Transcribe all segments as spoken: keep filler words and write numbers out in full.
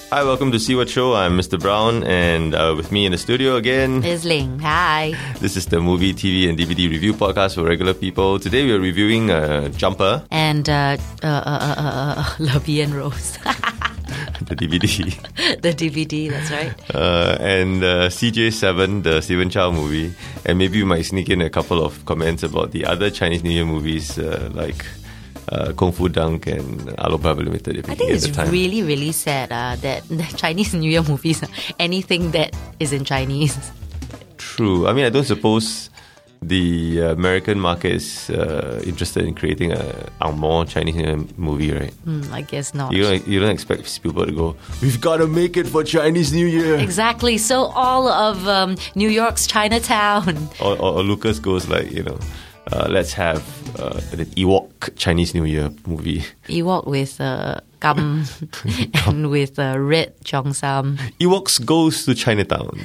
Hi, welcome to See What Show. I'm Mister Brown, and uh, with me in the studio again is Ling. Hi. This is the movie, T V, and D V D review podcast for regular people. Today we are reviewing uh, Jumper. And uh, uh, uh, uh, uh, La Vie en Rose. The D V D. The D V D, that's right. Uh, and uh, C J seven, the Stephen Chow movie. And maybe we might sneak in a couple of comments about the other Chinese New Year movies uh, like uh, Kung Fu Dunk and Alo Private Limited. If I think it's really, really sad uh, that the Chinese New Year movies, anything that is in Chinese. True. I mean, I don't suppose the uh, American market is uh, interested in creating a Ang Moh Chinese New Year movie, right? Mm, I guess not. You don't, you don't expect Spielberg to go, we've got to make it for Chinese New Year. Exactly. So all of um, New York's Chinatown. Or, or, or Lucas goes like, you know, uh, let's have uh, an Ewok Chinese New Year movie. Ewok with uh, gum and with uh, red cheongsam. Ewoks goes to Chinatown.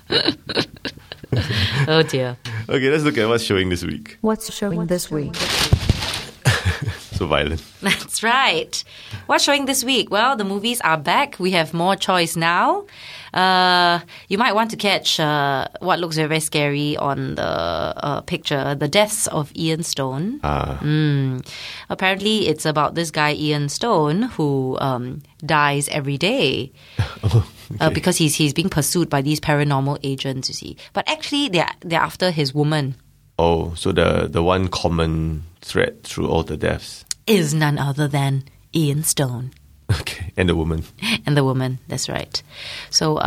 Oh dear. Okay, let's look at what's showing this week. What's showing this week? So violent. That's right. What's showing this week? Well, the movies are back. We have more choice now. Uh, you might want to catch uh, what looks very, very scary on the uh, picture, The Deaths of Ian Stone. Ah. Mm. Apparently, it's about this guy, Ian Stone, who um, dies every day. Oh, okay. uh, because he's he's being pursued by these paranormal agents, you see. But actually, they're, they're after his woman. Oh, so the, the one common thread through all the deaths is none other than Ian Stone. Okay, and the woman. And the woman, that's right. So,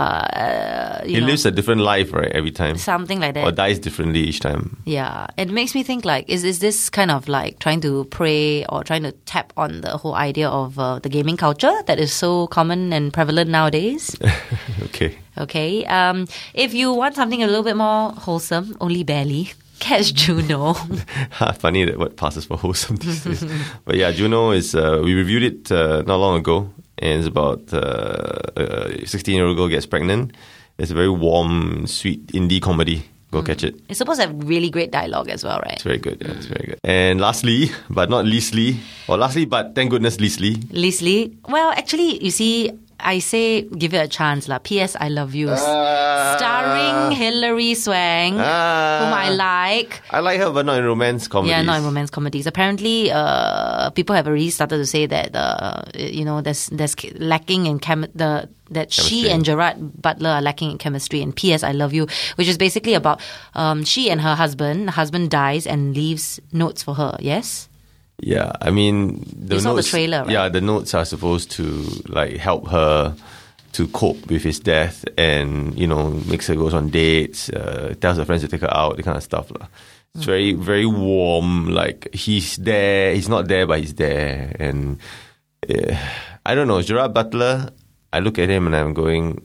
uh, you he know, lives a different life, right, every time? Something like that. Or dies differently each time. Yeah. It makes me think like, is, is this kind of like trying to prey or trying to tap on the whole idea of uh, the gaming culture that is so common and prevalent nowadays? Okay. Okay. Um, if you want something a little bit more wholesome, only barely, catch Juno. Funny that what passes for wholesome these days. But yeah, Juno is, uh, we reviewed it uh, not long ago, and it's about uh, a sixteen-year-old girl gets pregnant. It's a very warm, sweet indie comedy. Go mm. catch it. It's supposed to have really great dialogue as well, right? It's very good, yeah, it's very good. And lastly, but not leastly, or lastly, but thank goodness leastly. Leastly? Well, actually, you see, I say give it a chance lah. P S I Love You. Uh, starring Hilary Swank, uh, whom I like. I like her, but not in romance comedies. Yeah, not in romance comedies. Apparently, uh, people have already started to say that, uh, you know, there's there's lacking in chem- the that chemistry. She and Gerard Butler are lacking in chemistry in P S I Love You, which is basically about um, she and her husband. The husband dies and leaves notes for her, yes? Yeah, I mean, the you saw notes, the trailer, right? Yeah, the notes are supposed to like help her to cope with his death, and you know, makes her goes on dates, uh, tells her friends to take her out, that kind of stuff, lah. It's mm. very, very warm. Like he's there, he's not there, but he's there, and uh, I don't know, Gerard Butler. I look at him and I'm going,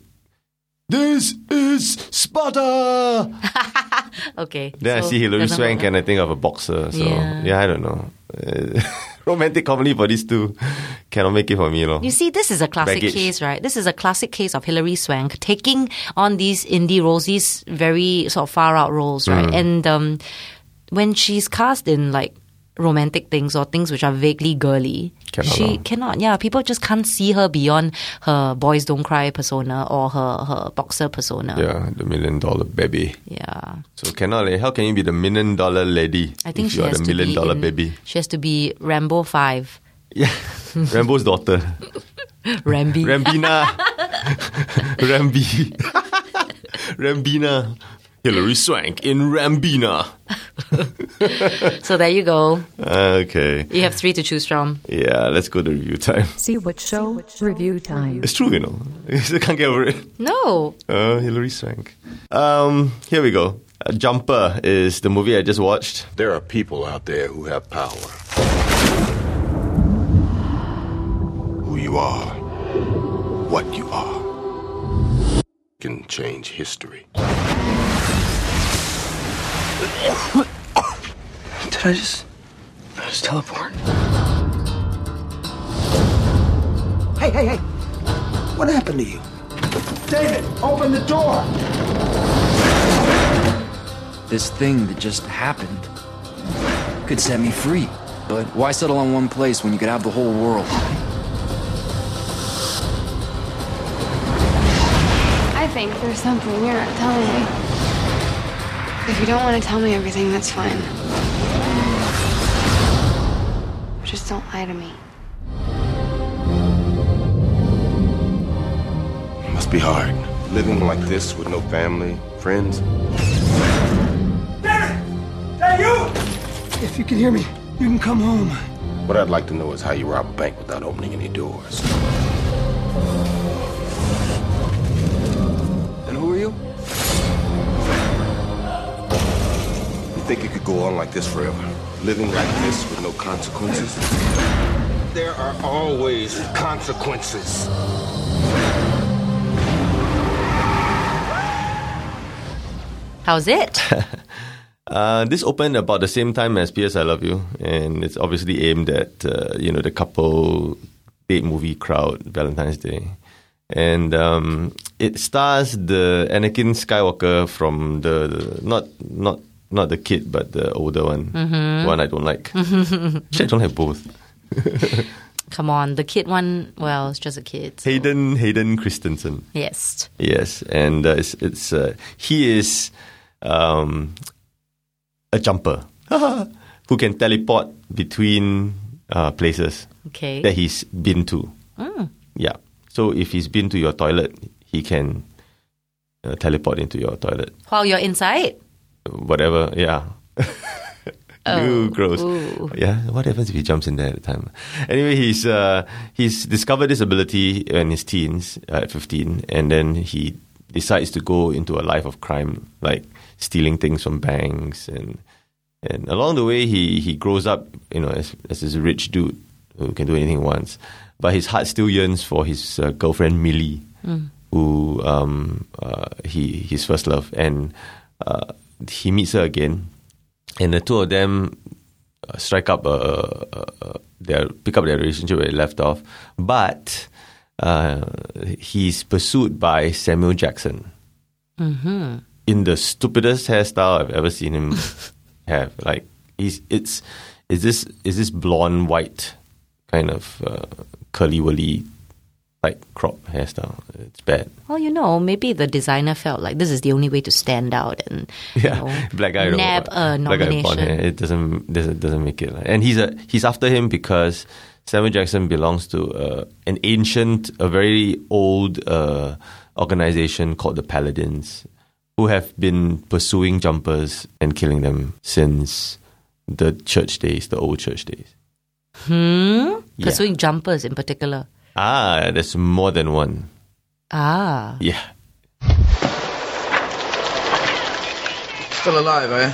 this is Sparta. Okay. Then so I see Hilary Swank and I think of a boxer. So yeah, yeah I don't know. Uh, romantic comedy for these two cannot make it for me, lor. You see, this is a classic Baggage. case, right? This is a classic case of Hilary Swank taking on these indie roles, these very sort of far out roles, right? Mm. And um, when she's cast in like romantic things or things which are vaguely girly, cannot she know. cannot. Yeah, people just can't see her beyond her boys don't cry persona or her, her boxer persona. Yeah, the million dollar baby. Yeah. So cannot. How can you be the million dollar lady? I think if she you are has the to million be dollar in, baby. She has to be Rambo five. Yeah, Rambo's daughter. Rambi. Rambina. Rambi. Rambina. Hilary Swank in Rambina. So there you go. Okay. You have three to choose from. Yeah, let's go to review time. See what show? Review time. It's true, you know. I can't get over it. No. Uh, Hilary Swank. Um, here we go. Uh, Jumper is the movie I just watched. There are people out there who have power. Who you are, what you are, can change history. Did I just... Did I just teleport? Hey, hey, hey! What happened to you? David, open the door! This thing that just happened could set me free. But why settle on one place when you could have the whole world? lying. There's something you're not telling me. If you don't want to tell me everything, that's fine. Just don't lie to me. It must be hard, living like this with no family, friends. Derek! Is that you? If you can hear me, you can come home. What I'd like to know is how you rob a bank without opening any doors. And who are you? You think it could go on like this forever? Living like this with no consequences? There are always consequences. How's it? Uh, this opened about the same time as P S I Love You, and it's obviously aimed at uh, you know the couple date movie crowd, Valentine's Day, and um, it stars the Anakin Skywalker from the, the not not not the kid but the older one, mm-hmm. the one I don't like. Actually, I don't like both. Come on, the kid one. Well, it's just a kid. So. Hayden Hayden Christensen. Yes. Yes, and uh, it's it's uh, he is. Um, a jumper who can teleport between uh, places okay. that he's been to. Mm. Yeah. So if he's been to your toilet, he can uh, teleport into your toilet. While you're inside? Whatever, yeah. Oh, Ooh, gross. Ooh. Yeah, what happens if he jumps in there at the time? Anyway, he's uh, he's discovered this ability in his teens, uh, at fifteen, and then he decides to go into a life of crime, like stealing things from banks, and and along the way he, he grows up, you know, as as this rich dude who can do anything he wants, but his heart still yearns for his uh, girlfriend Millie, mm. who um uh, he his first love, and uh, he meets her again, and the two of them uh, strike up a, a, a their pick up their relationship where it left off, but uh, he's pursued by Samuel Jackson. Mm-hmm. In the stupidest hairstyle I've ever seen him have. Like, he's it's is this is this blonde white kind of uh, curly whirly like crop hairstyle. It's bad. Well, you know, maybe the designer felt like this is the only way to stand out and yeah, you know, black guy nab a black guy blonde hair. nomination. It doesn't doesn't doesn't make it. And he's a he's after him because Samuel Jackson belongs to uh, an ancient, a very old uh, organization called the Paladins, who have been pursuing jumpers and killing them since the church days, the old church days. Hmm? Yeah. Pursuing jumpers in particular. Ah, there's more than one. Ah. Yeah. Still alive, are you?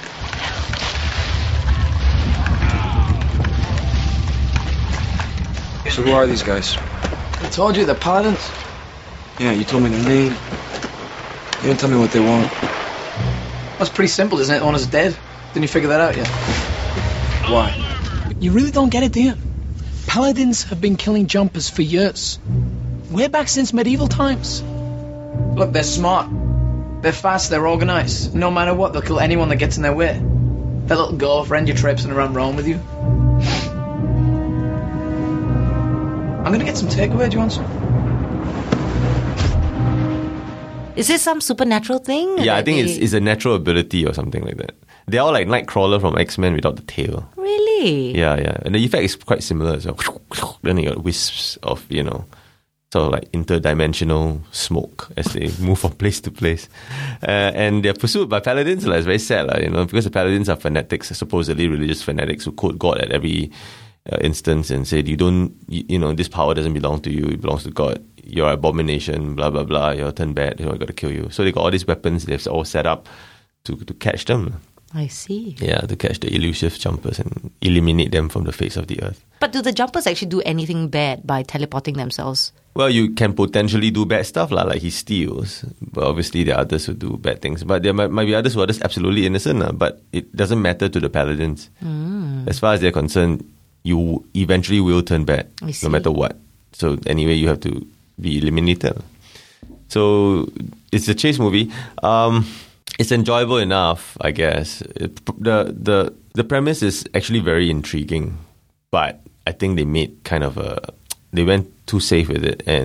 So who are these guys? I told you, the Paladins. Yeah, you told me their name. You didn't tell me what they want. That's pretty simple, isn't it? The one is dead. Didn't you figure that out yet? Why? You really don't get it, do you? Paladins have been killing jumpers for years. Way back since medieval times. Look, they're smart. They're fast, they're organized. No matter what, they'll kill anyone that gets in their way. That little girlfriend you're traipsing around Rome with you. I'm gonna get some takeaway. Do you want some? Is this some supernatural thing? Yeah, I that think they- it's it's a natural ability or something like that. They're all like Nightcrawler from X-Men without the tail. Really? Yeah, yeah. And the effect is quite similar as well. Then you got wisps of, you know, sort of like interdimensional smoke as they move from place to place. Uh, and they're pursued by paladins. Like, it's very sad, like, you know, because the paladins are fanatics, supposedly religious fanatics who quote God at every uh, instance and say, you don't, you, you know, this power doesn't belong to you, it belongs to God. You're an abomination, blah, blah, blah. You're turned bad, you know, I got to kill you. So they got all these weapons they've all set up to, to catch them. I see. Yeah, to catch the elusive jumpers and eliminate them from the face of the earth. But do the jumpers actually do anything bad by teleporting themselves? Well, you can potentially do bad stuff, lah, like he steals. But obviously there are others who do bad things. But there might, might be others who are just absolutely innocent. lah. But it doesn't matter to the paladins. Mm. As far as they're concerned, you eventually will turn bad, I see. no matter what. So anyway, you have to be eliminated. So it's a chase movie. Um, it's enjoyable enough, I guess. It, the the the premise is actually very intriguing, but I think they made kind of a they went too safe with it, and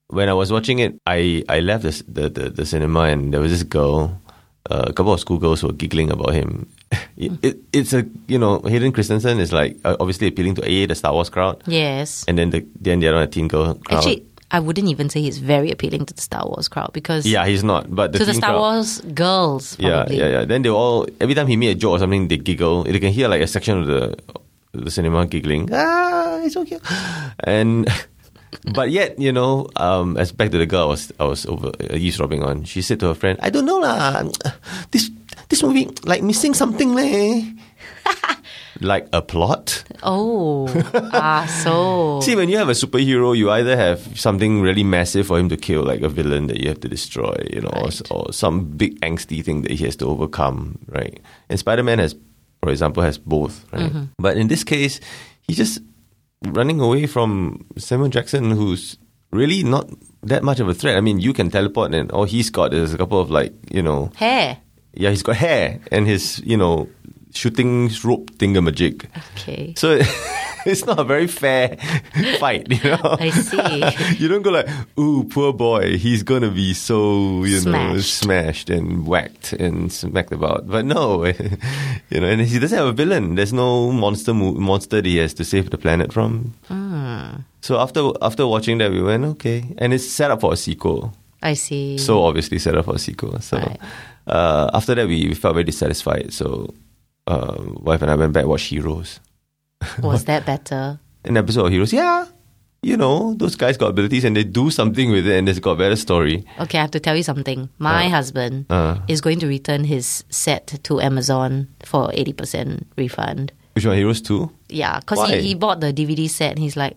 when I was watching it, I, I left the, the, the, the cinema and there was this girl, uh, a couple of schoolgirls who were giggling about him. It, it, it's a, you know, Hayden Christensen is like uh, obviously appealing to A, the Star Wars crowd. Yes. And then the, then the other one, a teen girl crowd. Actually, I wouldn't even say he's very appealing to the Star Wars crowd because... Yeah, he's not. But the to the teen Star crowd, Wars girls, probably. Yeah, yeah, yeah. Then they all, every time he made a joke or something, they giggle. You can hear like a section of the the cinema giggling. Ah, it's so cute. And... But yet, you know, um, as back to the girl I was, I was over uh, eavesdropping on, she said to her friend, I don't know lah, this this movie, like missing something leh. Like a plot? Oh, ah, so... See, when you have a superhero, you either have something really massive for him to kill, like a villain that you have to destroy, you know, right. or, or some big angsty thing that he has to overcome, right? And Spider-Man has, for example, has both, right? Mm-hmm. But in this case, he just... running away from Samuel Jackson, who's really not that much of a threat. I mean, you can teleport and all he's got is a couple of like, you know... Hair. Yeah, he's got hair and his, you know, shooting rope thingamajig. Okay. So it's not a very fair fight, you know? I see. You don't go like, ooh, poor boy, he's going to be so, you smashed. know, smashed and whacked and smacked about. But no, you know, and he doesn't have a villain. There's no monster mo- monster that he has to save the planet from. Mm. So after after watching that, we went, okay. And it's set up for a sequel. I see. So obviously set up for a sequel. So right. uh, after that, we, we felt very dissatisfied. So uh, wife and I went back and watched Heroes. Was that better? An episode of Heroes, yeah. You know, those guys got abilities and they do something with it and it's got a better story. Okay, I have to tell you something. My uh, husband uh, is going to return his set to Amazon for eighty percent refund. Which one, Heroes two? Yeah, because he, he bought the D V D set and he's like,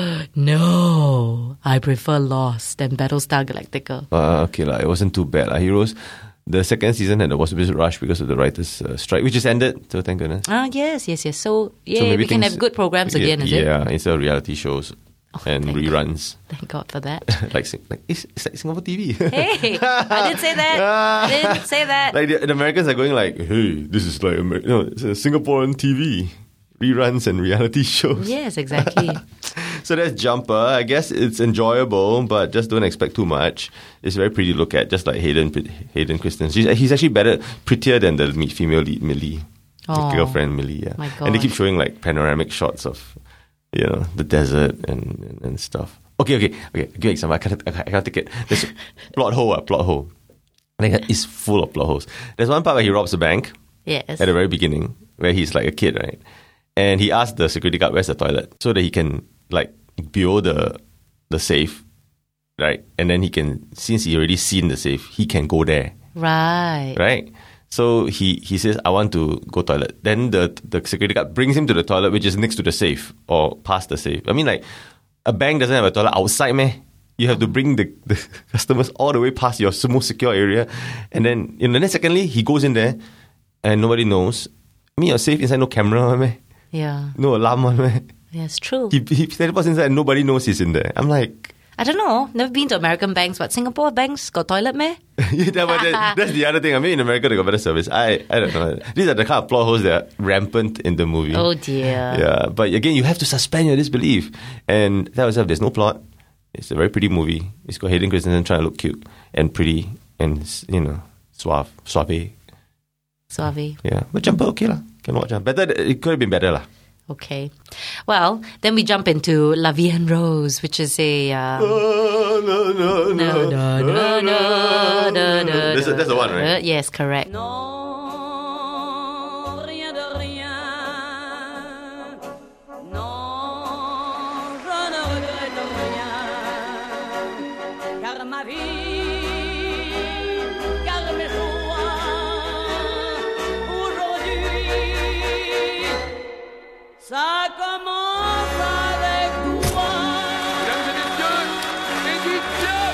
no, I prefer Lost and Battlestar Galactica. Uh, okay, la, it wasn't too bad. La. Heroes, the second season had a was a bit rush because of the writers' uh, strike, which just ended, so thank goodness. Ah, yes, yes, yes. So, yeah, so maybe we can things, have good programs yeah, again, is yeah, it? Yeah, instead of reality shows oh, and thank reruns. God. Thank God for that. like, like it's, it's like Singapore T V. Hey, I didn't say that. I didn't say that. Like the, the Americans are going like, hey, this is like, Amer- no, it's a Singaporean T V. Reruns and reality shows. Yes, exactly. So that's Jumper. I guess it's enjoyable, but just don't expect too much. It's very pretty to look at, just like Hayden Hayden Christensen. She's, he's actually better, prettier than the female lead, Millie. Oh, the girlfriend, Millie, yeah. My God. And they keep showing like panoramic shots of, you know, the desert and, and, and stuff. Okay, okay, okay. Give me example. I can't, I can't, I can't take it. There's plot hole, uh, plot hole. Like, it's full of plot holes. There's one part where he robs a bank. Yes. At the very beginning, where he's like a kid, right? And he asked the security guard, where's the toilet? So that he can, like, build the the safe, right? And then he can, since he already seen the safe, he can go there. Right. Right? So he, he says, I want to go toilet. Then the the security guard brings him to the toilet, which is next to the safe, or past the safe. I mean, like, a bank doesn't have a toilet outside, meh? You have to bring the, the customers all the way past your most secure area. And then, you know, then secondly, he goes in there, and nobody knows. I mean, you're safe inside, no camera, meh? Yeah. No alarm on, meh? Yeah, it's true. He, he teleports inside and nobody knows he's in there. I'm like... I don't know. Never been to American banks, but Singapore banks got toilet, meh? yeah, but that, that's the other thing. I mean, in America, they got better service. I, I don't know. These are the kind of plot holes that are rampant in the movie. Oh, dear. Yeah, but again, you have to suspend your disbelief. And tell yourself, there's no plot. It's a very pretty movie. It's got Hayden Christensen trying to look cute and pretty and, you know, suave, suave. Suave. Yeah, but Jumper, okay lah. Can watch. Better, it could have been better lah. Okay. Well, then we jump into La Vie en Rose, which is a... Um, no, no, no, no, no, no, no, no, no. That's, that's the one, right? Uh, yes, correct. Non, rien de rien. Non, je ne regrette rien. Car ma vie, car mes choix, aujourd'hui, ça commence avec toi. Mesdames et messieurs, Edith Piaf.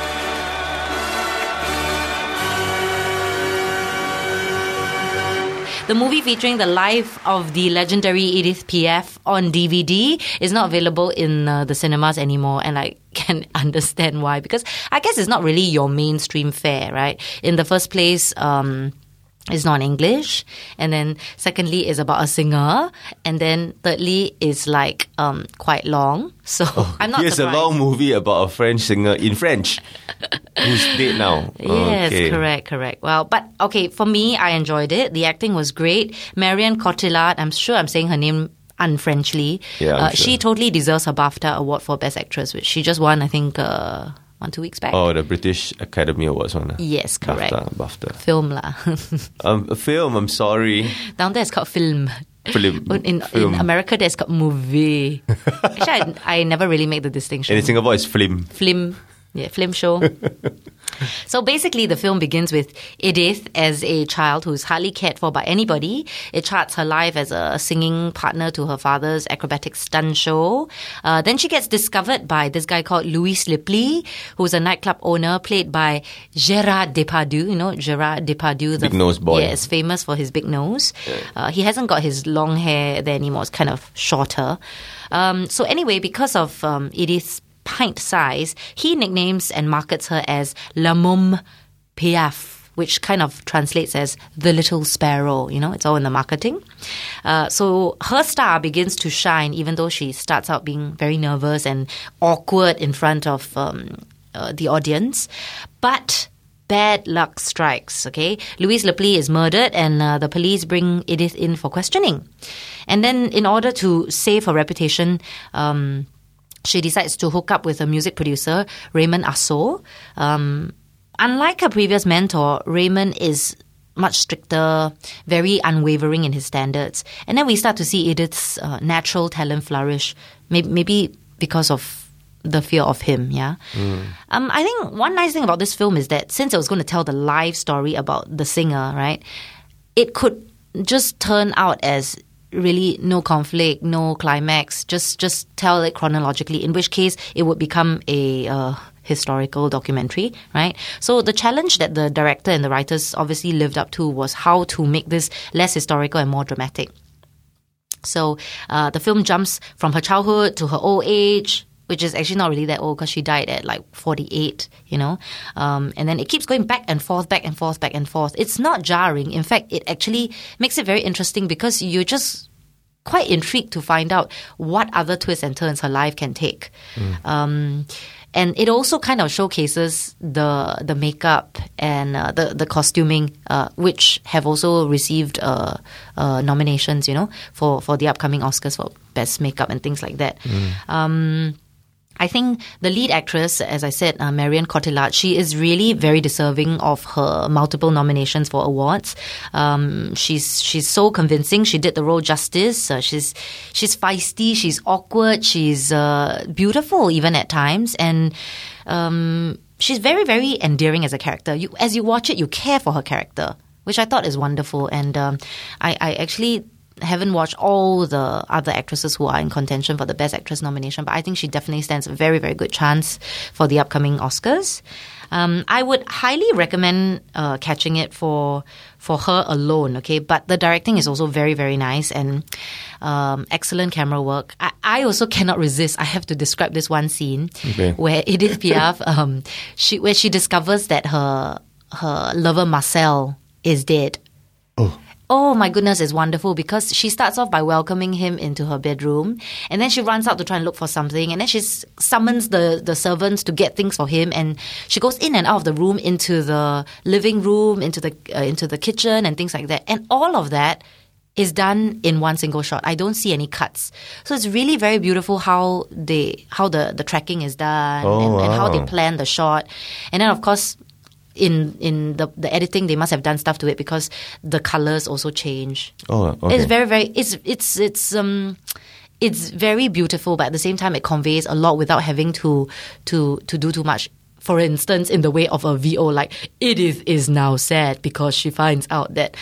The movie featuring the life of the legendary Edith Piaf on D V D is not available in uh, the cinemas anymore, and I can understand why, because I guess it's not really your mainstream fare, right? In the first place, um, is not in English, and then secondly is about a singer, and then thirdly is like um quite long. So Oh, I'm not here's surprised. a long movie about a French singer in French who's dead now. Yes, Okay. correct, correct. Well, but okay, for me, I enjoyed it. The acting was great. Marion Cotillard, I'm sure I'm saying her name unfrenchly. Yeah, I'm uh, sure. She totally deserves her BAFTA award for Best Actress, which she just won, I think, uh, one, two weeks back. Oh, the British Academy Awards one. ah? Yes, correct. BAFTA. BAFTA. Film lah. Um, a film, I'm sorry. Down there it's called film. Film. In, in, film. in America, there's called movie. Actually, I, I never really make the distinction. And in Singapore, it's film. Film. Yeah, film show. So basically, the film begins with Edith as a child who's hardly cared for by anybody. It charts her life as a singing partner to her father's acrobatic stunt show. Uh, then she gets discovered by this guy called Louis Lipley, who's a nightclub owner played by Gerard Depardieu. You know, Gerard Depardieu. Big nose boy. Yes, famous for his big nose. Uh, he hasn't got his long hair there anymore. It's kind of shorter. Um, so anyway, because of um, Edith's pint size, he nicknames and markets her as La Môme Piaf, which kind of translates as the little sparrow. You know, it's all in the marketing. Uh, so her star begins to shine, even though she starts out being very nervous and awkward in front of um, uh, the audience. But bad luck strikes, okay? Louise Lepley is murdered and uh, the police bring Edith in for questioning. And then in order to save her reputation, um, she decides to hook up with a music producer, Raymond Asso. Um, unlike her previous mentor, Raymond is much stricter, very unwavering in his standards. And then we start to see Edith's uh, natural talent flourish, maybe, maybe because of the fear of him, yeah? Mm. Um, I think one nice thing about this film is that since it was going to tell the life story about the singer, right, it could just turn out as really no conflict, no climax, just just tell it chronologically, in which case it would become a uh, historical documentary, right? So the challenge that the director and the writers obviously lived up to was how to make this less historical and more dramatic. So uh, the film jumps from her childhood to her old age, which is actually not really that old because she died at like forty-eight, you know. Um, and then it keeps going back and forth, back and forth, back and forth. It's not jarring. In fact, it actually makes it very interesting because you're just quite intrigued to find out what other twists and turns her life can take. Mm. Um, and it also kind of showcases the the makeup and uh, the, the costuming, uh, which have also received uh, uh, nominations, you know, for, for the upcoming Oscars for Best Makeup and things like that. Mm. Um, I think the lead actress, as I said, uh, Marion Cotillard, she is really very deserving of her multiple nominations for awards. Um, she's she's so convincing. She did the role justice. Uh, she's she's feisty. She's awkward. She's uh, beautiful even at times, and um, she's very very endearing as a character. You, as you watch it, you care for her character, which I thought is wonderful. And um, I, I actually haven't watched all the other actresses who are in contention for the Best Actress nomination, but I think she definitely stands a very, very good chance for the upcoming Oscars. Um, I would highly recommend uh, catching it for for her alone, okay? But the directing is also very, very nice and um, excellent camera work. I, I also cannot resist. I have to describe this one scene okay. where Edith Piaf, um, she where she discovers that her her lover Marcel is dead. Oh. Oh my goodness, it's wonderful because she starts off by welcoming him into her bedroom and then she runs out to try and look for something and then she summons the, the servants to get things for him and she goes in and out of the room into the living room, into the uh, into the kitchen and things like that. And all of that is done in one single shot. I don't see any cuts. So it's really very beautiful how they how the, the tracking is done oh, and, wow. and how they plan the shot. And then of course in in the the editing they must have done stuff to it because the colors also change. Oh, okay. It's very very it's it's it's um it's very beautiful, but at the same time it conveys a lot without having to to to do too much. For instance, in the way of a V O, like Edith is now sad because she finds out that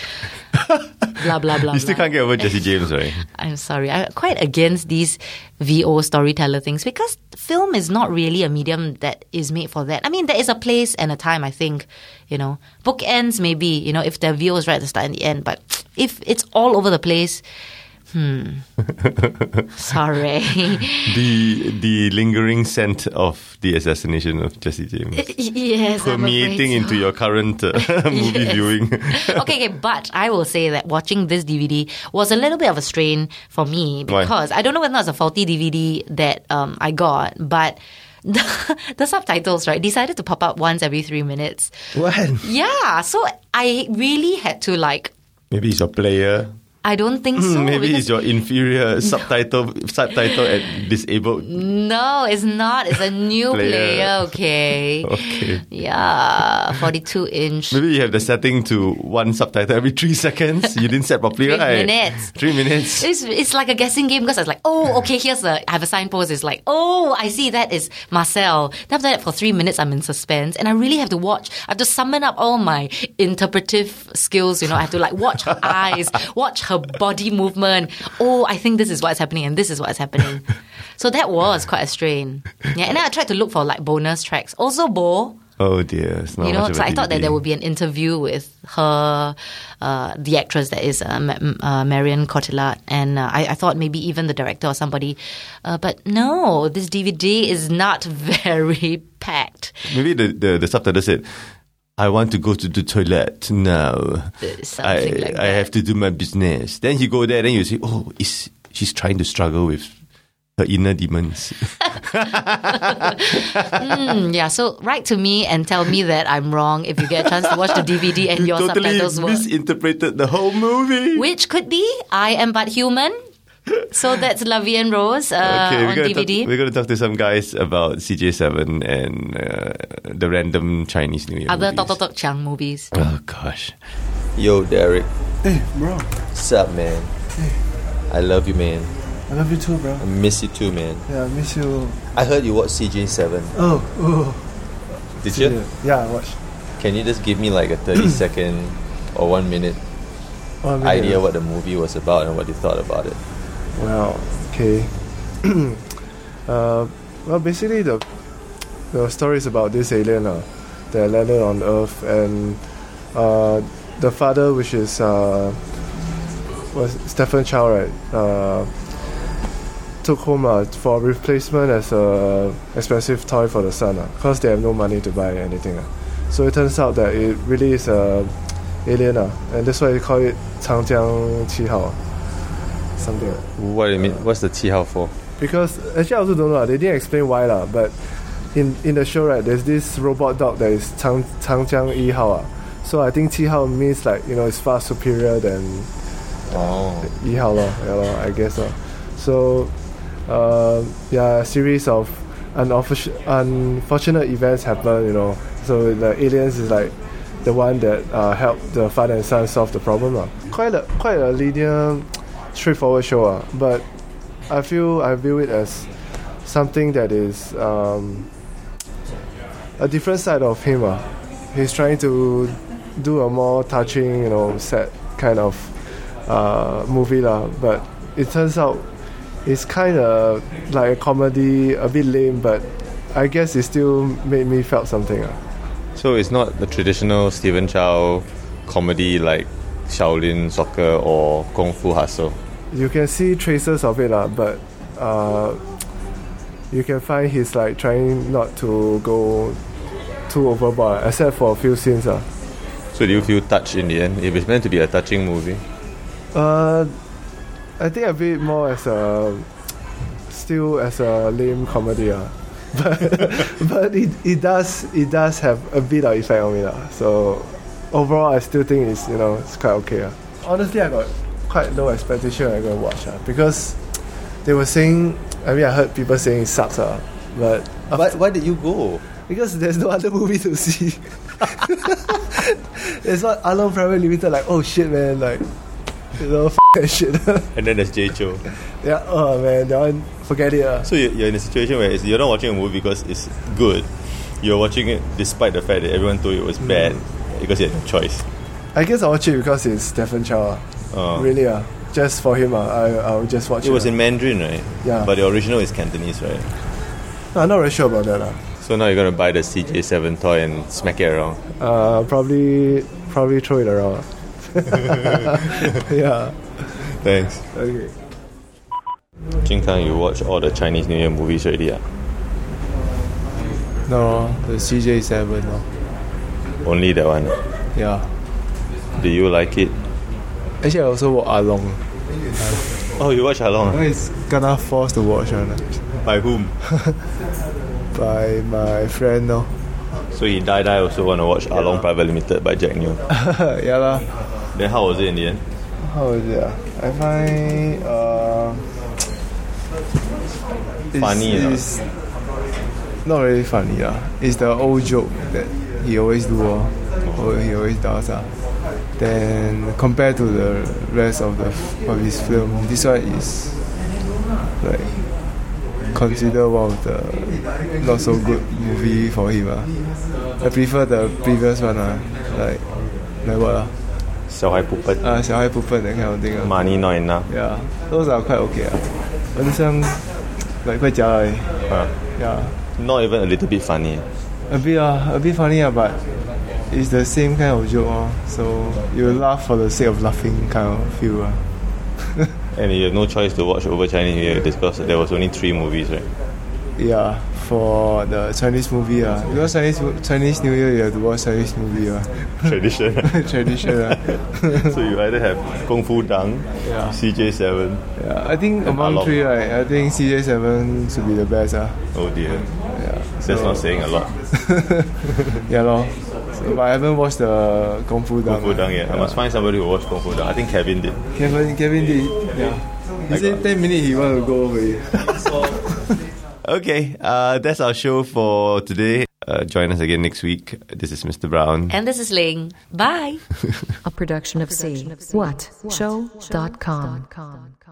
blah blah blah. You still blah. can't get over Jesse James, right? I'm sorry. I'm quite against these V O storyteller things because film is not really a medium that is made for that. I mean, there is a place and a time, I think, you know. Bookends maybe, you know, if the V O is right at the start and the end. But if it's all over the place, Hmm. Sorry. the the lingering scent of the assassination of Jesse James Yes, permeating I'm afraid so. into your current uh, movie Yes. viewing. okay, okay, but I will say that watching this D V D was a little bit of a strain for me Why? because I don't know whether it's a faulty D V D that um, I got, but the, the subtitles, right, decided to pop up once every three minutes. What? Yeah, so I really had to like, Maybe it's your player. I don't think so. Maybe because- it's your inferior subtitle subtitle at disabled. No, it's not. It's a new Player. player, okay? Okay. Yeah, forty-two inch. Maybe you have the setting to one subtitle every three seconds. You didn't set properly, Three right? minutes. Three minutes. It's, it's like a guessing game because I was like, oh, okay, here's a, I have a signpost. It's like, oh, I see that is Marcel. Then after that, for three minutes, I'm in suspense. And I really have to watch. I have to summon up all my interpretive skills. You know, I have to like watch her eyes, watch her body movement. Oh, I think this is what's happening and this is what's happening. So that was quite a strain. Yeah, and then I tried to look for like bonus tracks. Also, Bo. Oh dear, it's not You know, much of so a I thought that D V D. there would be an interview with her, uh, the actress that is uh, Ma- uh, Marion Cotillard, and uh, I, I thought maybe even the director or somebody. Uh, but no, this D V D is not very packed. Maybe the, the, the subtitle said, I want to go to the toilet now. Something I, like I that. have to do my business. Then you go there, then you say, oh, is she's trying to struggle with her inner demons. Mm, yeah, so write to me and tell me that I'm wrong if you get a chance to watch the D V D and You your totally subtitles work. misinterpreted the whole movie. Which could be I Am But Human. So that's La Vie en Rose uh, Okay, we're on gonna, D V D. talk, we're gonna talk to some guys about C J seven and uh, the random Chinese New Year Other movies. Tok Tok Tok Chang movies. Oh gosh. Yo, Derek. Hey, bro. What's up, man? Hey. I love you, man. I love you too, bro. I miss you too, man. Yeah, I miss you. I heard you watched C J seven. Oh, oh. Did you? Yeah, I watched. Can you just give me like a thirty second or one minute One minute. idea what the movie was about and what you thought about it? Well, okay. uh, well, basically the the story is about this alien uh, that landed on Earth, and uh, the father, which is uh, was Stephen Chow, right? Uh, took home uh, for replacement as a expensive toy for the son, because uh, they have no money to buy anything. Uh. So it turns out that it really is a alien, uh, and that's why they call it Changjiang Qihao. Something like that. What do you mean? What's the Qihao for? Because actually I also don't know, uh, they didn't explain why, uh, but in, in the show, right, there's this robot dog that is Chang, Changjiang Yihao. Uh. So I think Qihao means like, you know, it's far superior than Oh. Yihao, lor, yeah, lor, I guess. Uh. So uh, yeah, a series of unoffic- unfortunate events happen, you know. So the aliens is like the one that uh, helped the father and son solve the problem. Uh. Quite a quite a linear, straightforward show, uh. But I feel I view it as something that is um, a different side of him. Uh. He's trying to do a more touching, you know, sad kind of uh, movie, lah. But it turns out it's kind of like a comedy, a bit lame, but I guess it still made me felt something. Uh. So it's not the traditional Stephen Chow comedy like Shaolin Soccer or Kung Fu Hustle. You can see traces of it, uh, but uh, you can find he's like trying not to go too overboard, except for a few scenes. Uh. So do you feel touched in the end? If it's meant to be a touching movie? Uh, I think I view it more as a still as a lame comedy, uh. but but it, it does it does have a bit of effect on me, uh. So overall, I still think it's you know it's quite okay. Uh. Honestly, I got quite low expectation when I go and watch, uh, because they were saying. I mean, I heard people saying it sucks, uh, but Why, why did you go? because there's no other movie to see. It's not Along Private Limited. Like, oh shit, man, like. You know, f*** that shit. And then there's Jay Chou. Yeah, oh man, that one, forget it. Uh. So you're you're in a situation where it's, you're not watching a movie because it's good. You're watching it despite the fact that everyone told you it was bad because you had no choice. I guess I watch it because it's Stephen Chow. Uh. Oh. Really, uh. Just for him, uh, I, I'll just watch it. It was uh. in Mandarin, right? Yeah. But the original is Cantonese, right? No, I'm not really sure about that. Uh. So now you're going to buy the C J seven toy and smack it around. Uh, probably, probably throw it around. Yeah. Thanks. Okay. Jin Kang, you watch all the Chinese New Year movies already? Ah? No, the C J seven. No. Only that one? Yeah. Do you like it? Actually, I also watch Along. Oh, you watch Along? It's kinda forced to watch one. By whom? By my friend, no. So he died. I also want to watch yeah. Along Private Limited by Jack Neo. Yeah lah. Then how was it in the end? How was it? Uh? I find uh, funny. It's, it's not really funny lah. It's the old joke that he always do. Uh, or he always does. Uh. Then compared to the rest of the of his film, this one is like considered one of the not so good movie for him. Uh. I prefer the previous one. Uh. Like like what? Uh? 小孩不笨 Ah, 小孩不笨 that kind of thing. Uh. Money not enough. Yeah, those are quite okay. Uh. But this one like quite jialat. Huh. Yeah. Not even a little bit funny. A bit uh, a bit funny uh, but it's the same kind of joke. Uh. So you laugh for the sake of laughing kind of feel. Uh. And you have no choice to watch over Chinese New Year because there was only three movies, right? Yeah, for the Chinese movie. Uh. Because Chinese Chinese New Year, you have to watch Chinese movie. Uh. Tradition. Tradition. Uh. So you either have Kung Fu Dang, yeah. C J seven. Yeah, I think among three, right, I think C J seven should be the best. Uh. Oh dear. Yeah. That's so, not saying a lot. Yeah, lor. So, but I haven't watched the Kung Fu Dang. Kung Fu Dang yet. Yeah. I must find somebody who watched Kung Fu Dang. I think Kevin did. Kevin, Kevin did. Yeah. He I said ten minutes he want to go over here. Okay, uh, that's our show for today. Uh, join us again next week. This is Mister Brown. And this is Ling. Bye. A production of C. What Show dot com.